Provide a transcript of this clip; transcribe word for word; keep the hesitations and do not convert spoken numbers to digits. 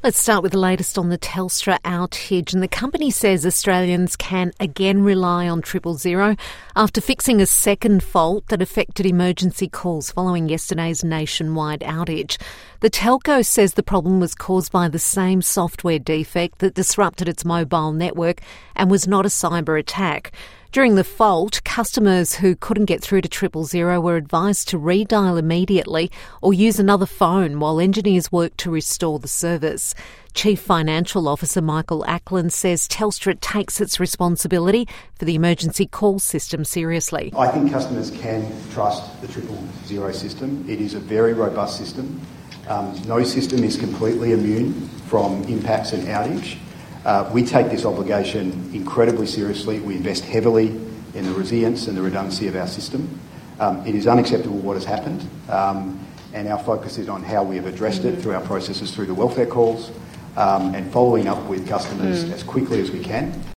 Let's start with the latest on the Telstra outage, and the company says Australians can again rely on triple zero after fixing a second fault that affected emergency calls following yesterday's nationwide outage. The telco says the problem was caused by the same software defect that disrupted its mobile network and was not a cyber attack. During the fault, customers who couldn't get through to triple zero were advised to redial immediately or use another phone while engineers worked to restore the service. Chief Financial Officer Michael Ackland says Telstra takes its responsibility for the emergency call system seriously. I think customers can trust the triple zero system. It is a very robust system. Um, no system is completely immune from impacts and outage. Uh, we take this obligation incredibly seriously. We invest heavily in the resilience and the redundancy of our system. Um, it is unacceptable what has happened, um, and our focus is on how we have addressed it through our processes, through the welfare calls, um, and following up with customers mm. as quickly as we can.